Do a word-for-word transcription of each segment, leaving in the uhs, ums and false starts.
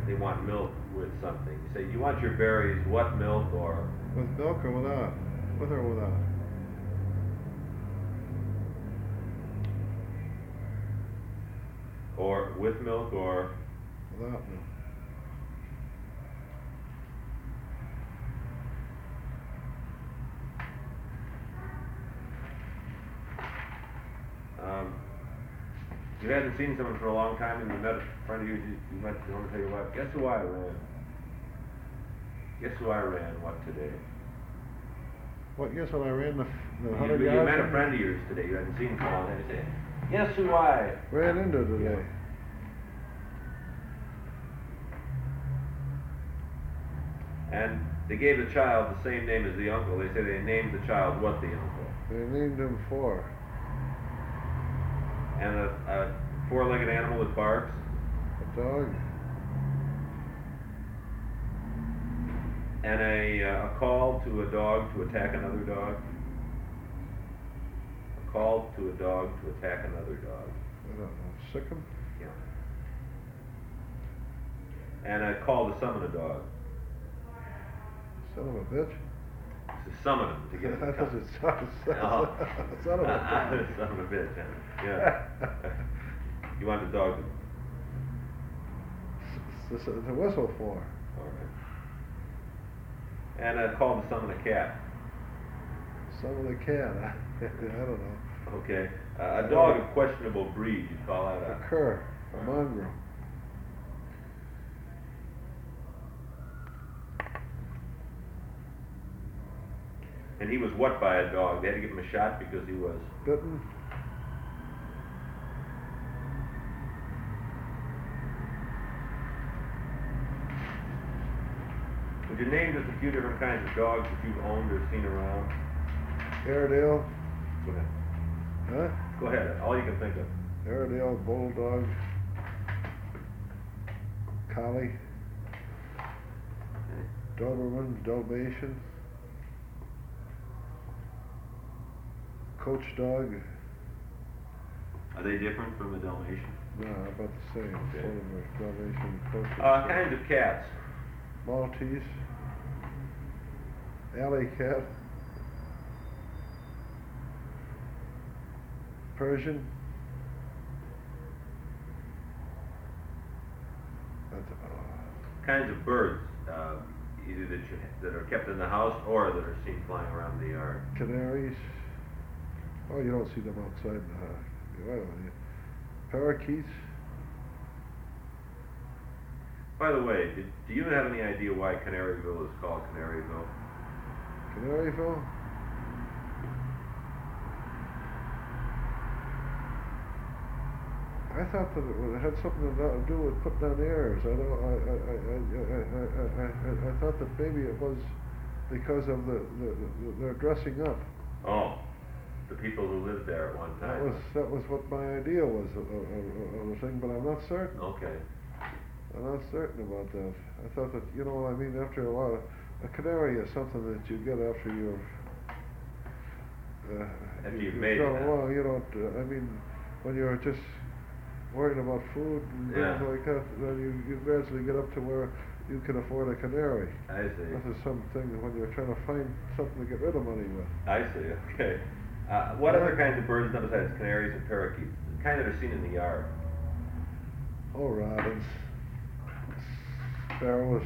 they want milk with something. You say, you want your berries, what milk or? With milk or without? With or without? Or with milk or? Without milk. Um, you hadn't seen someone for a long time and you met a friend of yours, you, you met, you want to tell your wife, guess who I ran? Guess who I ran, what, today? What, guess what I ran the, the You, hundred you yards? met a friend of yours today, you hadn't seen him for a long time, you say, guess who I? Ran into today. And they gave the child the same name as the uncle. They say they named the child what the uncle? They named him for. And a, a four-legged animal that barks? A dog. And a, uh, a call to a dog to attack another dog? A call to a dog to attack another dog. I don't know. Sick him? Yeah. And a call to summon a dog. Son of a bitch. To summon him, to get him to That come. doesn't sound. Oh. Son of a bitch. Son of a bitch, huh? Yeah. You want the dog to... It's a whistle for. All right. And a call to summon a cat. Summon a cat. I don't know. Okay. Uh, a dog of questionable breed, you call that A a... cur. A mongrel. And he was what by a dog? They had to give him a shot because he was... Bitten. Would you name just a few different kinds of dogs that you've owned or seen around? Airedale. Go ahead. Huh? Go ahead. All you can think of. Airedale, Bulldog. Collie. Doberman, Dalmatian. Coach dog. Are they different from a Dalmatian? No, about the same. Okay. Sort of a Dalmatian coach. Uh, kinds of cats. Maltese. Alley cat. Persian. That's about all. Kinds of birds, uh, either that, you, that are kept in the house or that are seen flying around the yard. Canaries. Oh, you don't see them outside in the house. Wait a minute. Parakeets. By the way, did, do you have any idea why Canaryville is called Canaryville? Canaryville? I thought that it had something to do with putting on airs. I don't. I I I I I, I, I thought that maybe it was because of the, the, the their dressing up. Oh, the people who lived there at one time. That was that was what my idea was of, of, of the thing, but I'm not certain. Okay. I'm not certain about that. I thought that, you know what I mean, after a while, a canary is something that you get after you've... Uh, After you, you've made it, gone huh? along, you don't, uh, I mean, when you're just worrying about food and Yeah. things like that, then you, you gradually get up to where you can afford a canary. I see. This is something when you're trying to find something to get rid of money with. I see, okay. Uh, what other kinds of birds besides canaries and parakeets? Kind that are seen in the yard? Oh, robins, sparrows.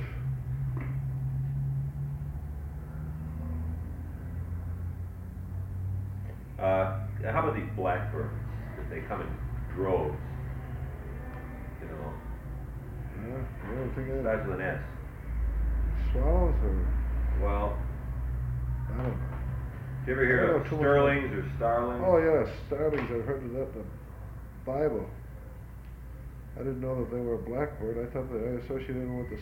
Uh, how about these blackbirds? That they come in droves, you know, Yeah, I don't think I... starts with an S. Swallows or... Well, I don't know. did you ever hear I don't of know too much sterlings or starlings? Oh yes, starlings. I've heard of that in the Bible. I didn't know that they were a blackbird. I thought that I associated them with the